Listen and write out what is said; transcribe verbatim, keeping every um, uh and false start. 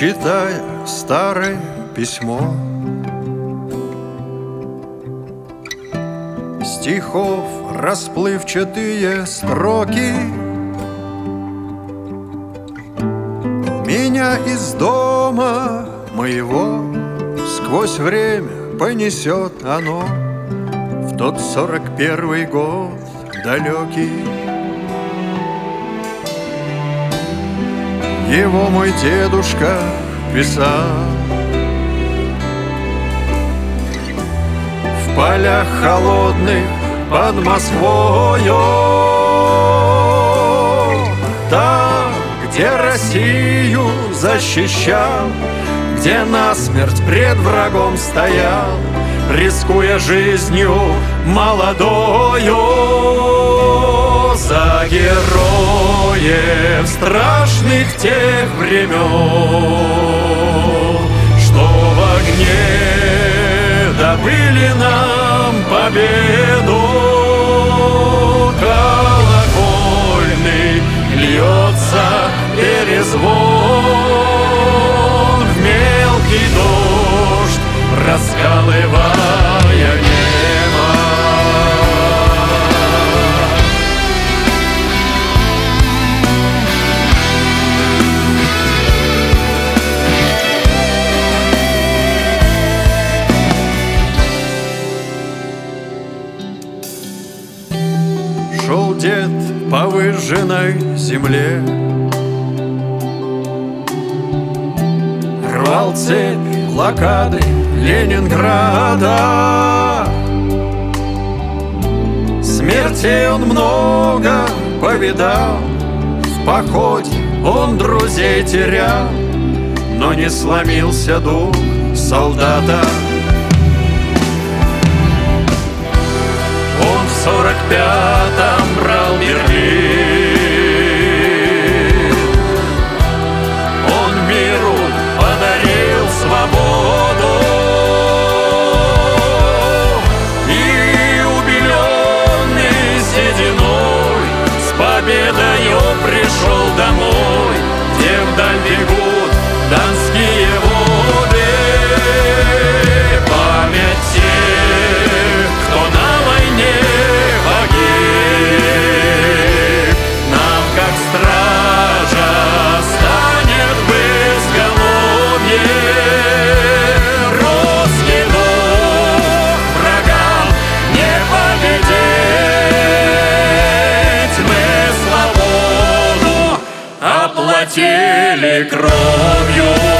читая старое письмо. Стихов расплывчатые строки меня из дома моего сквозь время понесет оно в тот сорок первый год далекий. Его мой дедушка писал в полях холодных под Москвою, там, где Россию защищал, где насмерть пред врагом стоял, рискуя жизнью молодою. За героев страшных тех времен, что в огне добыли нам победу. Колокольный льется перезвон, в мелкий дождь раскалывая небо. Шел дед по выжженной земле, рвал цепь блокады Ленинграда. Смертей он много повидал, в походе он друзей терял, но не сломился дух солдата. Он в сорок пятом брал Берлин, он миру подарил свободу, и убеленный сединой с победою пришел домой, где вдаль бегут донские воды. Память тех, кто на войне погиб, нам как стража станет в изголовье. Русский дух врагам не победить, мы свободу оплатили кровью.